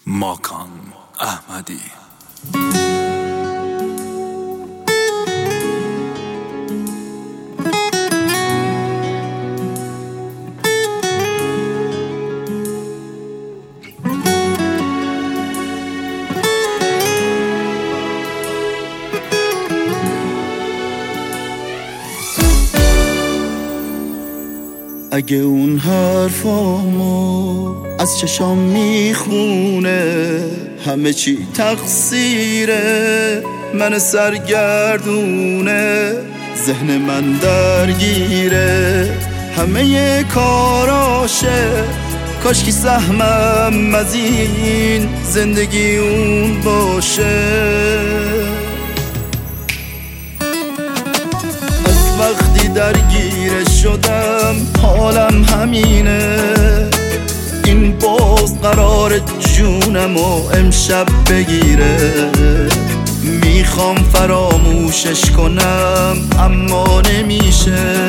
ماکان احمدی. اگه اون حرفامو از چشام میخونه، همه چی تقصیره من سرگردونه، ذهن من درگیره همه کاراشه، کاش که سهمم از این زندگی اون باشه. از وقتی درگیرش شدم حالم همینه، این باز قرار جونمو امشب بگیره، میخوام فراموشش کنم اما نمیشه،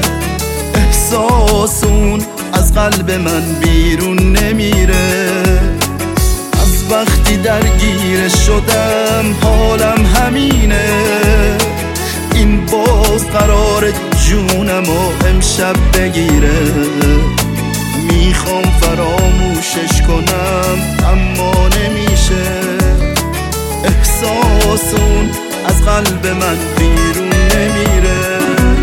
احساس اون از قلب من بیرون نمیره. از وقتی درگیرش شدم حالم همینه، این باز قرار جونمو امشب بگیره، میخوام فراموشش کنم اما نمیشه، احساس اون از قلب من بیرون نمیره.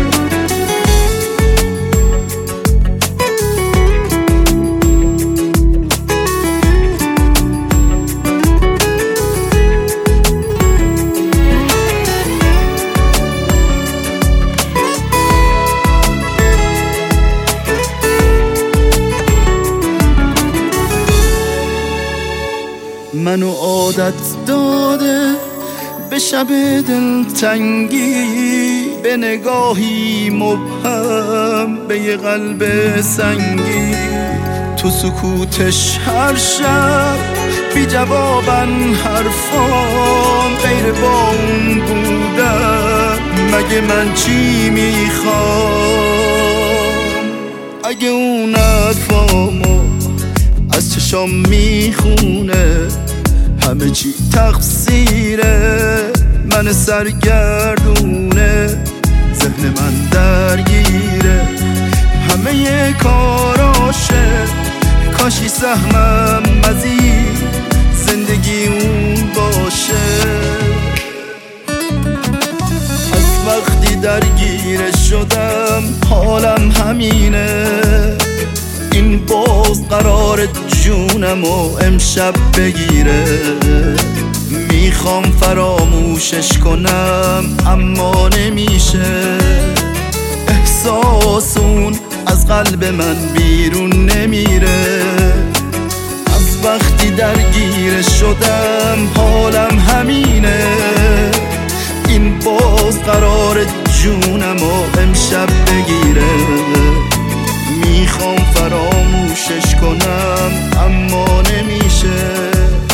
منو عادت داده به شب دلتنگی، به نگاهی مبهم به یه قلب سنگی، تو سکوتش هر شب بی جوابن حرفام، غیر با اون بودم مگه من چی میخوام. اگه اون حرفامو از چشام میخونه، همه چی تقصیره من سرگردونه، ذهن من درگیره همه کاراشه، کاشی سهمم از این زندگی اون باشه. از وقتی درگیرش شدم حالم همینه، این باز قرار جونمو امشب بگیره، میخوام فراموشش کنم اما نمیشه، احساس اون از قلب من بیرون نمیره. از وقتی درگیرش شدم حالم همینه، این باز قرار جونمو امشب بگیره، میخوام فراموشش کنم اما نمیشه،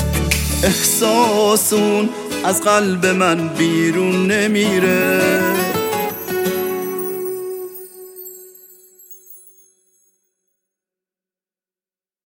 احساس اون از قلب من بیرون نمیره.